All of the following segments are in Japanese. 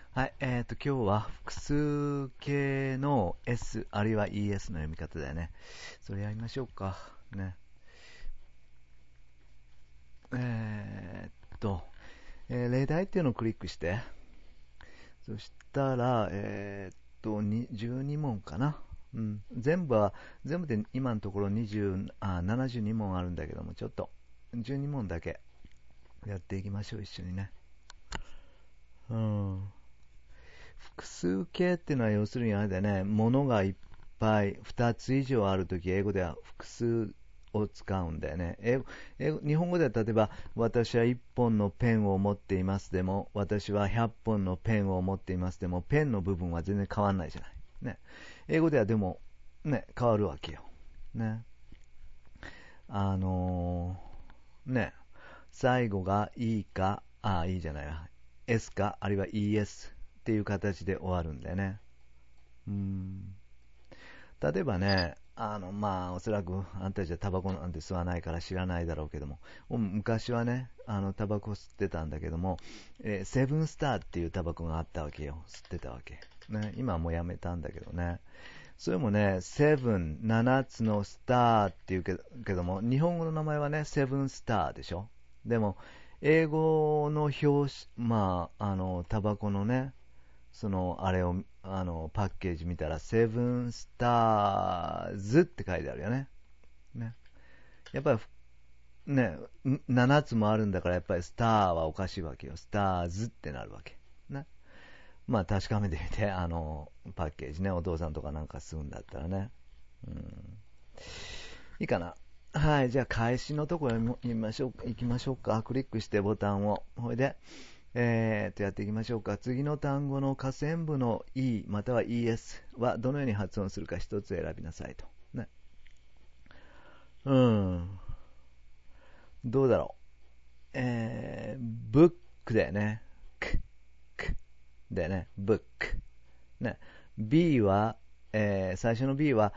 はい、今日は複数形の S あるいは ES の読み方だよね。それやりましょうか。ね。えーっと、例題っていうのをクリックして、そしたら、12問かな。うん、全部で今のところ72問あるんだけども、ちょっと12問だけやっていきましょう、一緒にね。うん。複数形っていうのは要するにあれだよね、ものがいっぱい2つ以上あるとき、英語では複数を使うんだよね。日本語では例えば、私は1本のペンを持っていますでも、私は100本のペンを持っていますでも、ペンの部分は全然変わんないじゃない。ね。英語ではでも、ね、変わるわけよ。ね。あのね、最後が E か、いいじゃないわ。S か、あるいは ES っていう形で終わるんだよね。例えばね、おそらくあんたたちはタバコなんて吸わないから知らないだろうけども、昔はね、タバコ吸ってたんだけども、セブンスターっていうタバコがあったわけよ。吸ってたわけ。ね、今はもうやめたんだけどね。それもね、セブン、7つのスターっていうけども、日本語の名前はね、セブンスターでしょ。でも、英語の表紙、タバコのね、あれを、パッケージ見たら、セブンスターズって書いてあるよね。ね。やっぱり、ね、7つもあるんだから、やっぱりスターはおかしいわけよ。スターズってなるわけ。ね。まあ、確かめてみて、パッケージね、お父さんとかなんか吸うんだったらね。うん。いいかな。はい、じゃあ、開始のところに行きましょうか。クリックしてボタンを。ほいで、やっていきましょうか。次の単語の下線部の E または ES はどのように発音するか一つ選びなさいと。ね。うん。どうだろう。ブックだよね。クだよね。ブック。ね。B は、最初の B は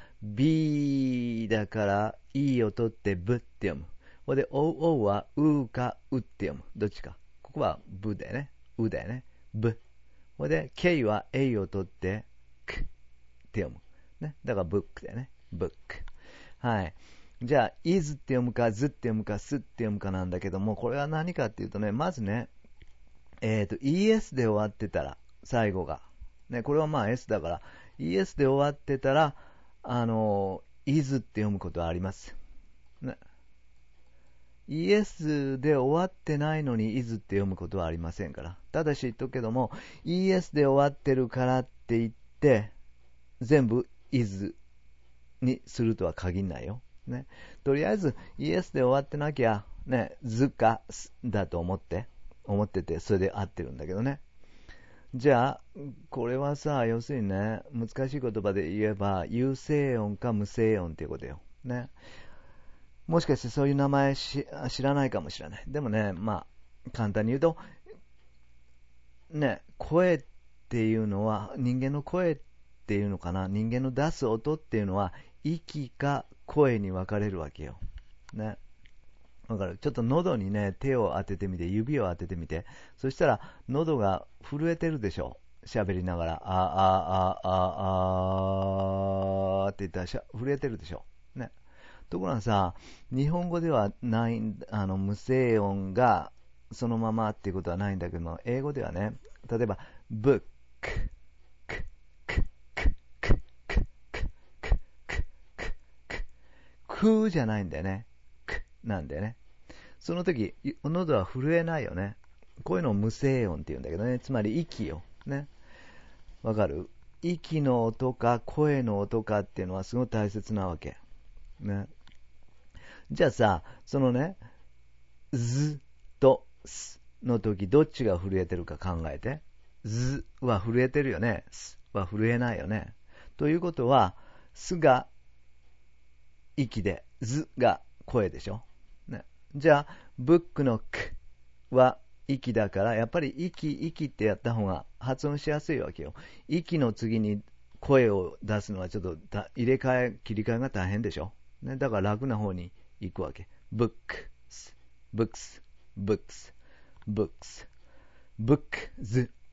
B だから E を取ってブって読む。ほんで OO はうかうって読む。どっちか。ここはブだよね。うだよね。ブ。ほんで K は A を取ってクって読む。ね。だからブックだよね。ブック。はい。じゃあ、is って読むか、ずって読むか、すって読むかなんだけども、これは何かっていうとね、まずね、ES で終わってたら、最後が。ね、これはまあ S だから、ES で終わってたら、is って読むことはあります。ね、ES で終わってないのに is って読むことはありませんから。ただし言っとくけども、ES で終わってるからって言って、全部 is にするとは限らないよ。ね。とりあえず ES で終わってなきゃ、ね、図かだと思ってて、それで合ってるんだけどね。じゃあ、これはさ、要するにね、難しい言葉で言えば、有声音か無声音っていうことよ。ね。もしかしてそういう名前知らないかもしれない。でもね、簡単に言うと、ね、声っていうのは、人間の声っていうのかな、人間の出す音っていうのは、息か声に分かれるわけよ。ね。わかる。ちょっと喉にね、手を当ててみて、指を当ててみて、そしたら、喉が震えてるでしょ。喋りながら、って言ったら震えてるでしょ。ね。ところがさ、日本語ではない、無声音がそのままっていうことはないんだけども、英語ではね、例えば、book、くじゃないんだよね。くなんだよね。その時、喉は震えないよね。こういうのを無声音って言うんだけどね。つまり息よ。ね。わかる？息の音か声の音かっていうのはすごい大切なわけ。ね。じゃあさ、そのね、ずとすの時どっちが震えてるか考えて。ずは震えてるよね。すは震えないよね。ということは、すが息で、ずが声でしょ。ね。じゃあ、ブックのくは息だから、やっぱり息ってやった方が発音しやすいわけよ。息の次に声を出すのはちょっと切り替えが大変でしょ。ね。だから楽な方に行くわけ。ブックス、ブックス、ブックス、ブックス、ブックズ、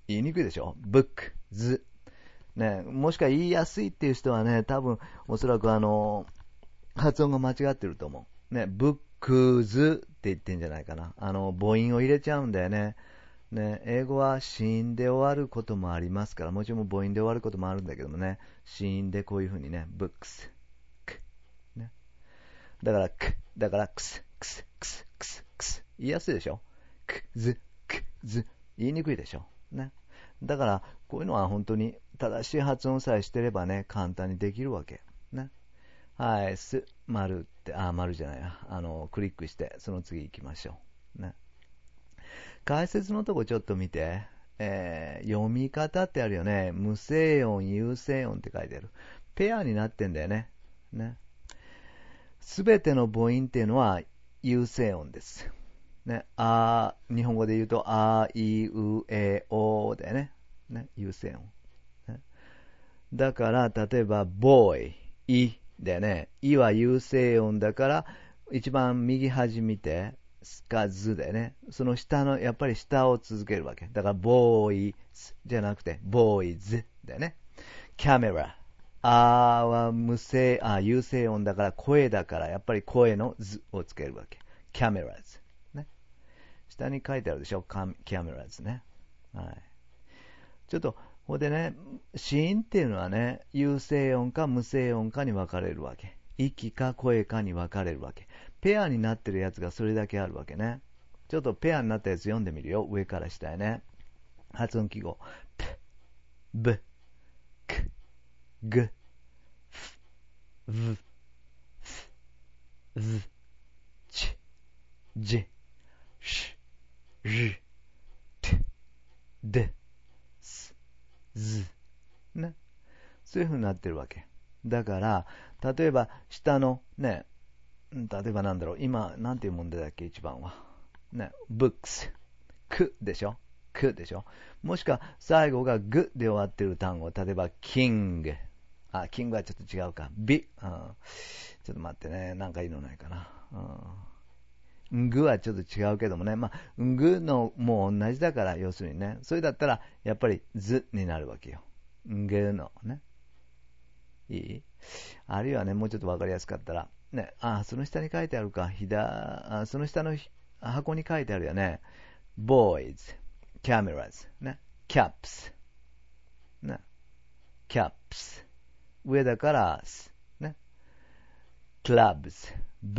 言いにくいでしょ。ブック、ズ。ね、もしくは言いやすいっていう人はね、多分、おそらく発音が間違ってると思う。ね、ブックズって言ってんじゃないかな。母音を入れちゃうんだよね。ね、英語は子音で終わることもありますから、もちろん母音で終わることもあるんだけどもね、子音でこういう風にね、ブックス、ク、ね。だから、だから、クス、クス、クス、クス、クス。言いやすいでしょ。クズ、言いにくいでしょ。ね。だから、こういうのは本当に正しい発音さえしてればね、簡単にできるわけ。ね。はい、丸って、丸じゃないや。クリックして、その次行きましょう。ね。解説のとこちょっと見て、読み方ってあるよね。無声音、有声音って書いてある。ペアになってんだよね。ね。すべての母音っていうのは有声音です。ね。日本語で言うと、いうえおだよね。ね。有声音。ね。だから、例えば、boy、いだよね。いは有声音だから、一番右端見て、すかずだよね。その下の、やっぱり下を続けるわけ。だから、ボーイズじゃなくて、ボーイズだよね。キャメラ。は有声音だから声だから、やっぱり声のズをつけるわけ。キャメラズ。ね。下に書いてあるでしょ。キャメラズね。はい。ちょっと、ここでね、子音っていうのはね、有声音か無声音かに分かれるわけ。息か声かに分かれるわけ。ペアになってるやつがそれだけあるわけね。ちょっとペアになったやつ読んでみるよ。上から下へね。発音記号。p、b、k、g、f、v、f、z、ch、j、sh、r、t、d、s、z。ね。そういう風になってるわけ。だから、例えば、下のね、例えばなんだろう、今、なんていう問題だっけ、一番は。ね、books。くでしょくでしょもしくは、最後がぐで終わってる単語。例えば、king。king はちょっと違うか。ちょっと待ってね、なんかいいのないかな。ぐはちょっと違うけどもね。ぐのもう同じだから、要するにね。それだったら、やっぱりずになるわけよ。ぐのね。いいあるいはね、もうちょっとわかりやすかったら、ね、その下に書いてあるか、その下の箱に書いてあるよね。boys, cameras, ね、caps, ね、caps。上だから、ね、clubs,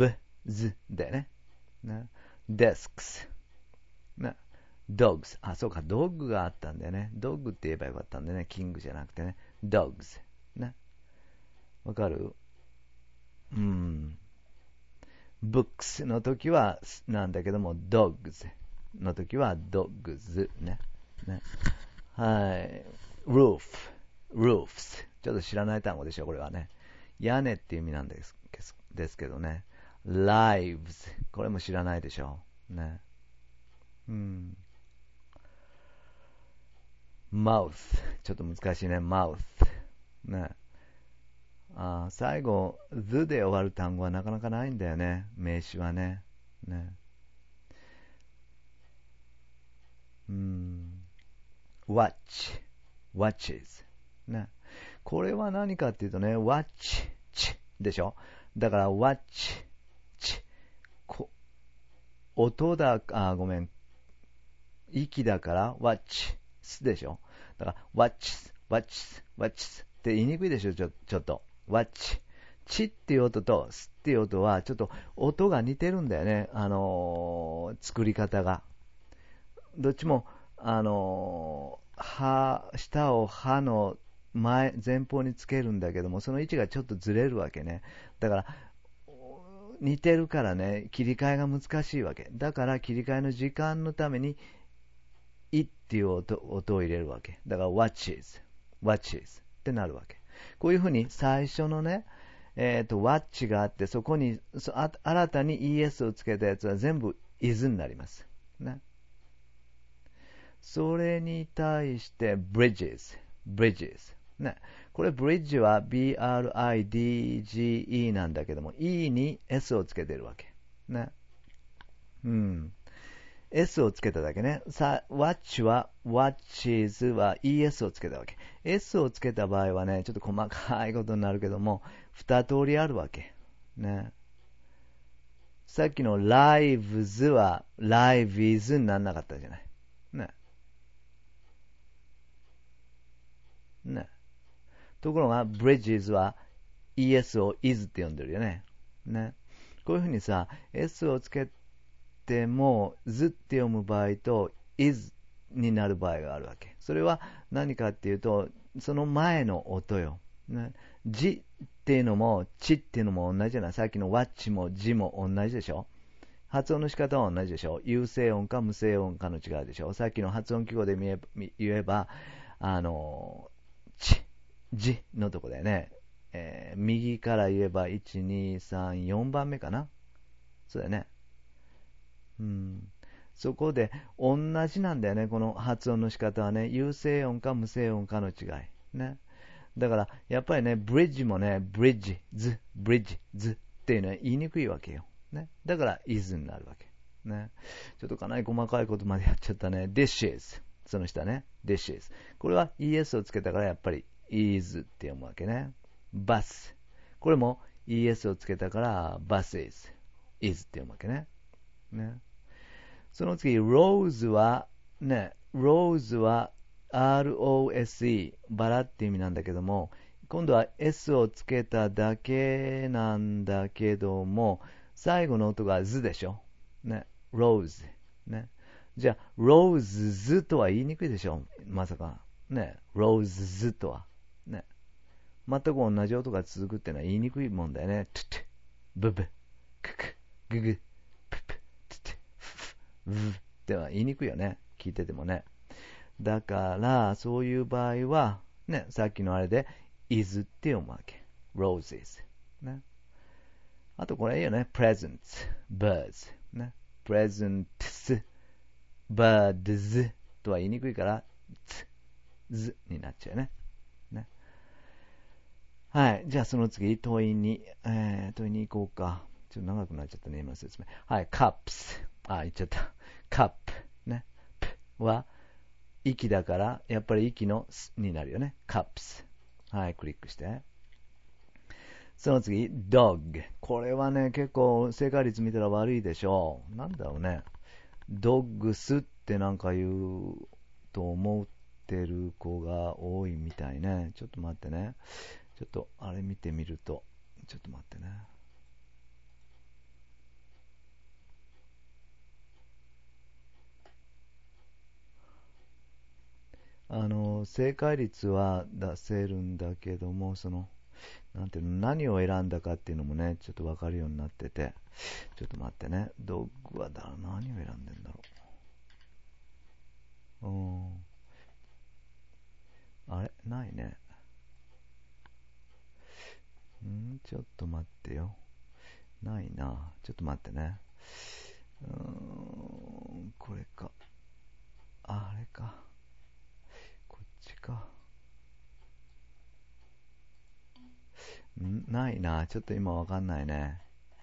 bs だよね。ね、desks, ね、dogs。そうか、ドッグがあったんだよね。ドッグって言えばよかったんだよね。キングじゃなくてね。dogs。ね。わかるbooks の時はなんだけども、dogs の時は dogs ね。ね。はい。roofs。ちょっと知らない単語でしょ、これはね。屋根っていう意味なんですけどね。lives。これも知らないでしょ。ね。mouth。ちょっと難しいね。mouth。ね。最後、図で終わる単語はなかなかないんだよね。名詞はね。ね。watches。ね。これは何かっていうとね、watch、ちでしょ。だから、watch、ち、音だ、ごめん。息だから、watch、すでしょ。だから、watch って言いにくいでしょ、ちょっと。watch。チっていう音とスっていう音はちょっと音が似てるんだよね。作り方が。どっちも、舌を歯の前方につけるんだけども、その位置がちょっとずれるわけね。だから、似てるからね、切り替えが難しいわけ。だから切り替えの時間のために、いっていう音を入れるわけ。だから、watches ってなるわけ。こういうふうに最初のね、watch があって、そこに新たに es をつけたやつは全部 is になります。ね。それに対して bridges。ね。これ bridge は bridge なんだけども、e に s をつけてるわけ。ね。 S をつけただけね。watch は watches は ES をつけたわけ。S をつけた場合はね、ちょっと細かいことになるけども、二通りあるわけ。ね。さっきの lives は lives にならなかったじゃない。ね。ね。ところが bridges は ES を is って呼んでるよね。ね。こういうふうにさ、S をつけても、ずって読む場合と、is になる場合があるわけ。それは何かっていうと、その前の音よ。ね、じっていうのも、ちっていうのも同じじゃない。さっきの watch もじも同じでしょ。発音の仕方は同じでしょ。有声音か無声音かの違いでしょ。さっきの発音記号で言えば、ち、じのとこだよね。右から言えば1、2、3、4番目かな。そうだよね。うん。そこで同じなんだよね、この発音の仕方はね。有声音か無声音かの違い。ね。だから、やっぱりね、ブリッジもね、ブリッジズっていうのは言いにくいわけよ。ね。だから、is になるわけ。ね。ちょっとかなり細かいことまでやっちゃったね。dishes。その下ね。dishes。これは es をつけたからやっぱり is って読むわけね。bus。これも es をつけたから buses。is って読むわけね。ね。その次、rose は、ね、rose は rose、バラって意味なんだけども、今度は s をつけただけなんだけども、最後の音がズでしょ。ね、rose。ね。じゃあ、roses とは言いにくいでしょ。まさか。ね、roses とは。ね。全く同じ音が続くってのは言いにくいもんだよね。トゥトゥ、ブブ、クク、ググ、ププ、トゥトゥ、フフっては言いにくいよね。聞いててもね。だから、そういう場合は、ね、さっきのあれで、is って読むわけ。roses。ね。あとこれいいよね。presents、birds。ね。presents、birds とは言いにくいから、z になっちゃうね。ね。はい。じゃあその次、問いに行こうか。ちょっと長くなっちゃったね、今の説明。はい。cups。言っちゃった。cup。ね。p は、息だから、やっぱり息のすになるよね。cups。はい、クリックして。その次、dog。これはね、結構正解率見たら悪いでしょう。なんだろうね。dogs ってなんか言うと思ってる子が多いみたいね。ちょっと待ってね。ちょっとあれ見てみると。ちょっと待ってね。正解率は出せるんだけども、なんていうの、何を選んだかっていうのもね、ちょっとわかるようになってて、ちょっと待ってね、ドッグは何を選んでんだろう。あれないね。ちょっと待ってよ。ないな。ちょっと待ってね。これか。あれか。こっちか。ないな。ちょっと今わかんないね。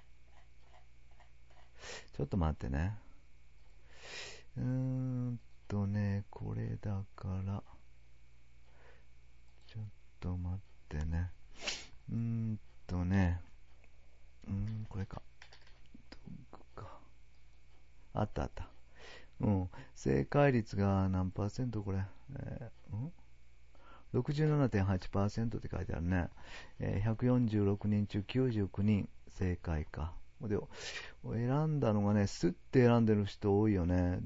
ちょっと待ってね。これだから、ちょっと待ってね。これか。ドッグか。あったあった。正解率が何パーセントこれ。67.8% って書いてあるね。146人中99人正解か。で、選んだのがね、スって選んでる人多いよね。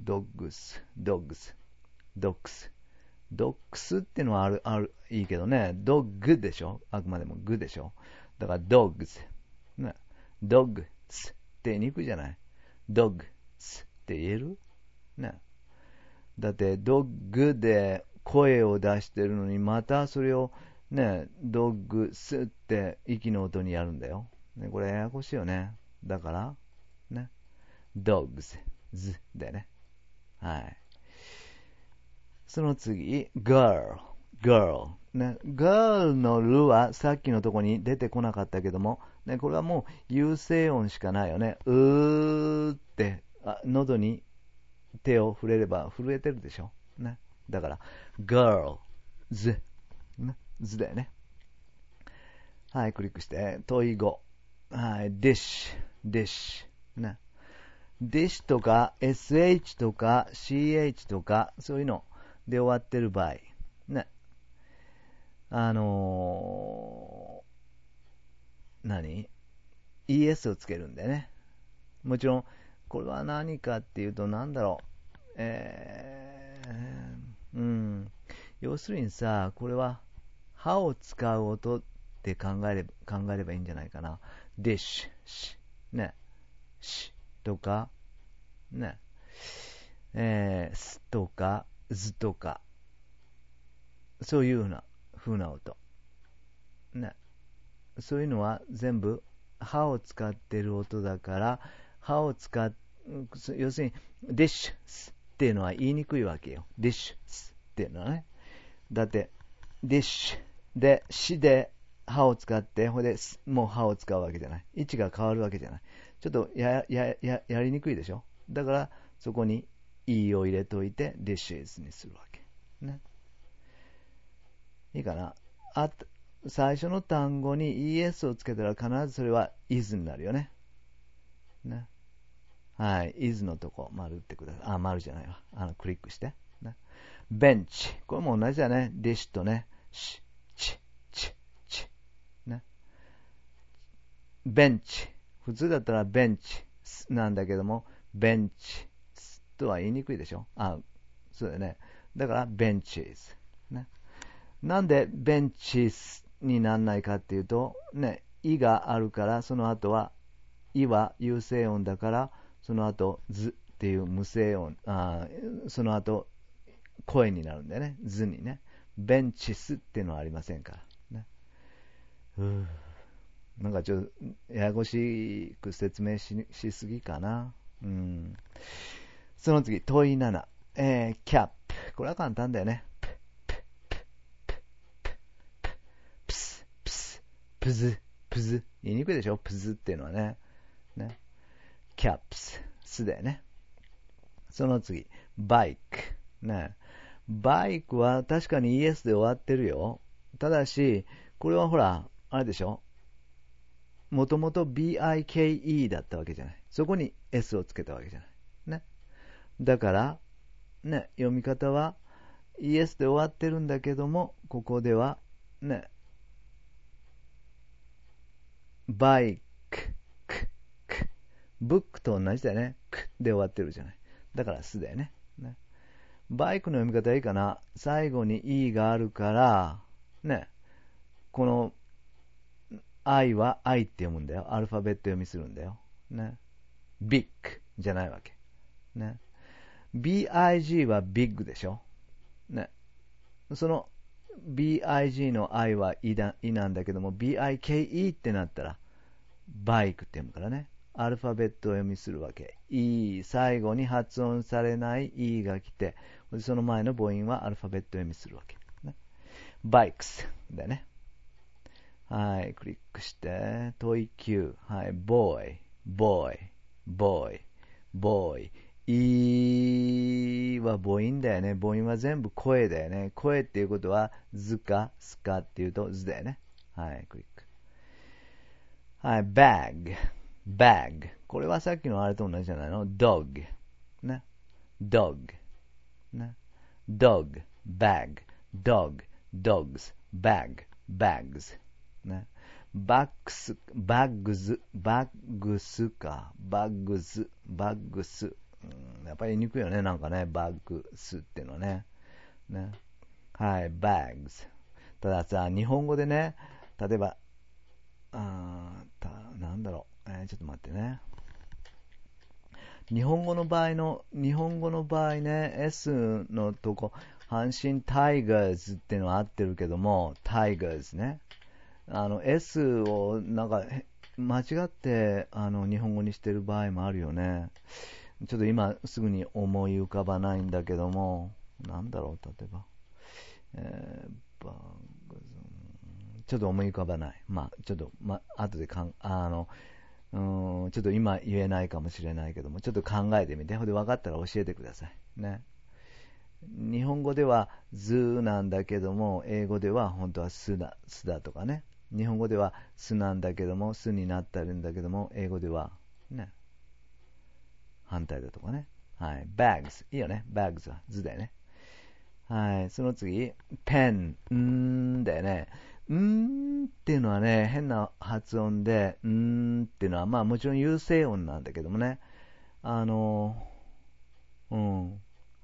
ドッグスってのはいいけどね。ドッグでしょ、あくまでもグでしょ。だからドッグス。ね。ドッグスって言いにくいじゃない。ドッグスって言えるね。だってドッグで声を出してるのに、またそれをね、ドッグスって息の音にやるんだよ。ね、これややこしいよね。だから、ね、ドッグス、ズだよね。はい。その次、girl。ね、girl のルはさっきのとこに出てこなかったけども、ね、これはもう有声音しかないよね。うーって、喉に手を触れれば震えてるでしょ。ね。だから、girl, ず、ね、ずだよね。はい、クリックして、問い語。はい、dish, dish。ね。dish とか sh とか ch とか、そういうので終わってる場合。ね。何 ?es をつけるんでね。もちろん、これは何かっていうと、なんだろう。要するにさ、これは歯を使う音って考えればいいんじゃないかな。dish, ね、しとか、ね、すとか、ずとか、そういう風な音。ね。そういうのは全部歯を使っている音だから、歯を使っ、要するに、ディッシュスっていうのは言いにくいわけよ。ディッシュスっていうのはね。だって、ディッシュで、しで歯を使って、ほんで、もう歯を使うわけじゃない。位置が変わるわけじゃない。ちょっとやりにくいでしょ。だから、そこに E を入れといて、ディッシュスにするわけ。ね。いいかな。最初の単語に es をつけたら必ずそれは is になるよね。ね。はい。is のとこ、丸打ってください。丸じゃないわ。クリックして。ね。ベンチ。これも同じだね。dish とね。ち。ね。ベンチ。普通だったらベンチなんだけども、ベンチとは言いにくいでしょ。そうだよね。だから、ベンチーズ。ね。なんでベンチスにならないかっていうと、ね、いがあるから、その後は、いは有声音だから、その後、ずっていう無声音、その後、声になるんだよね。ずにね。ベンチスっていうのはありませんから。ね、なんかちょっと、ややこしく説明しすぎかな。その次、問い7。キャップ。これは簡単だよね。プズ。言いにくいでしょ、プズっていうのはね。キャップス。すだよね。その次、バイク。ね。バイクは確かに ES で終わってるよ。ただし、これはほら、あれでしょ。もともと BIKE だったわけじゃない。そこに S をつけたわけじゃない。ね。だから、ね、読み方は ES で終わってるんだけども、ここでは、ね、バイク、ブックと同じだよね。クで終わってるじゃない。だからすだよね。バイクの読み方はいいかな。最後に E があるから、ね、この I は I って読むんだよ。アルファベット読みするんだよ。ね。ビッグじゃないわけ。ね。BIG はビッグでしょ。ね。その BIG の I はいなんだけども、BIKE ってなったら、バイクって読むからね。アルファベットを読みするわけ。E、最後に発音されない E が来て、その前の母音はアルファベット読みするわけ。ね、バイクスだね。はい、クリックして、問い9。はい、ボーイ。E は母音だよね。母音は全部声だよね。声っていうことは、ずか、すかっていうと、ずだよね。はい、クリック。はい、バッグ。これはさっきのあれと同じじゃないの？ dog。ね。dog。ね。dog、bag、dog、dogs、bag、bags。ね。バッグズか。バッグス。やっぱり言いにくいよね。なんかね、バッグスっていうのね。ね。はい、bags。たださ、日本語でね、例えば、なんだろう、ちょっと待ってね。日本語の場合ね、S のとこ、阪神タイガーズっていうのは合ってるけども、タイガーズね。S をなんか間違って日本語にしてる場合もあるよね。ちょっと今すぐに思い浮かばないんだけども、なんだろう、例えば、バグズちょっと思い浮かばない。ちょっと後でちょっと今言えないかもしれないけども、ちょっと考えてみて、ほんで分かったら教えてください。ね。日本語では図なんだけども、英語では本当はすだとかね。日本語ではすなんだけども、すになってるんだけども、英語ではね、反対だとかね。はい。bags。いいよね。bags は図だよね。はい。その次、pen。だよね。っていうのはね、変な発音で、っていうのは、まあもちろん有声音なんだけどもね。あの、うん。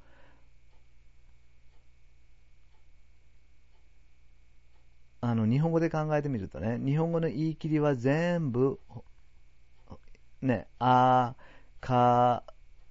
日本語で考えてみるとね、日本語の言い切りは全部、ね、か、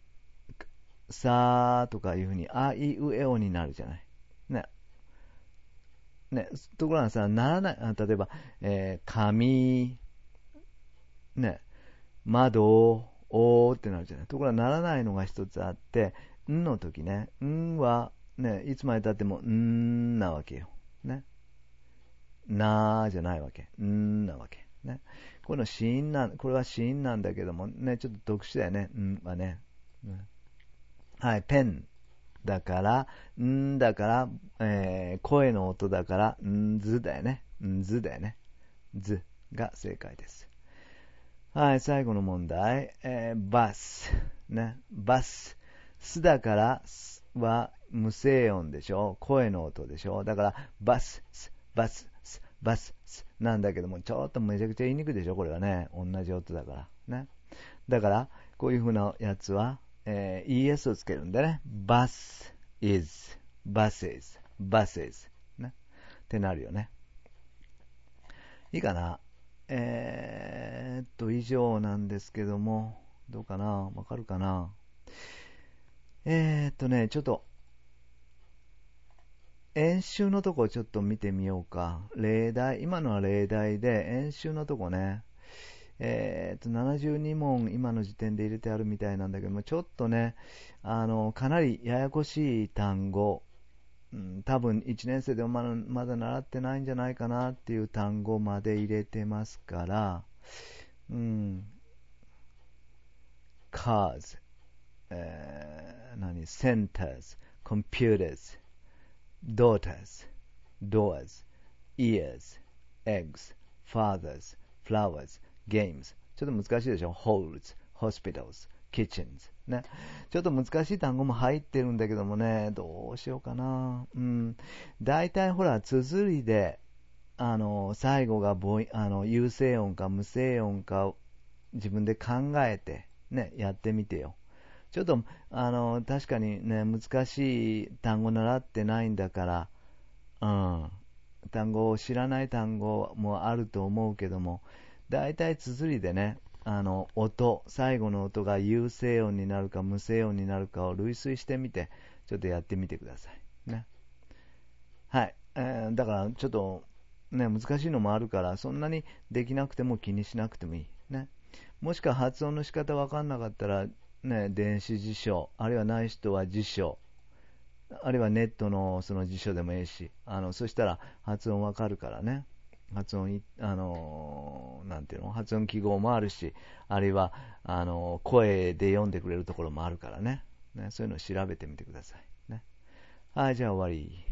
さとかいうふうに、あいうえおになるじゃない。ね。ね。ところがさ、ならない、例えば、紙、ね、窓、おーってなるじゃない。ところがならないのが一つあって、んの時ね、んは、ね、いつまで経っても、んなわけよ。ね。なーじゃないわけ。んなわけ。ね。これは子音なんだけども、ね、ちょっと特殊だよね。んはね。はい、ペンだから、だから、声の音だから、ずだよね。ずだよね。ずが正解です。はい、最後の問題。バス。ね、バス。すだから、すは無声音でしょ。声の音でしょ。だから、バス、バス、バス、なんだけども、ちょっとめちゃくちゃ言いにくいでしょ。これはね、同じ音だから。ね。だから、こういう風なやつは、ES をつけるんでね。bus is, buses, buses ね。ってなるよね。いいかな。以上なんですけども、どうかな、わかるかな。ちょっと、演習のとこちょっと見てみようか。例題、今のは例題で、演習のとこね。72問今の時点で入れてあるみたいなんだけども、ちょっとね、かなりややこしい単語、多分1年生でもまだ習ってないんじゃないかなっていう単語まで入れてますから、うん、cars、centers、computers、daughters、doors、ears、eggs、fathers、flowers、games。ちょっと難しいでしょ。holds、hospitals、kitchens。ね。ちょっと難しい単語も入ってるんだけどもね、どうしようかな。大体ほら、綴りで、最後が有声音か無声音か自分で考えて、ね、やってみてよ。ちょっと、確かにね、難しい単語習ってないんだから、単語を知らない単語もあると思うけども、大体綴りでね、最後の音が有声音になるか無声音になるかを類推してみて、ちょっとやってみてください。ね。はい。だからちょっと、ね、難しいのもあるから、そんなにできなくても気にしなくてもいい。ね。もしくは発音の仕方わかんなかったら、ね、電子辞書、あるいはない人は辞書、あるいはネットのその辞書でもいいし、そしたら発音わかるからね。なんていうの、発音記号もあるし、あるいは、声で読んでくれるところもあるからね。ね、そういうのを調べてみてください。ね。はい、じゃあ終わり。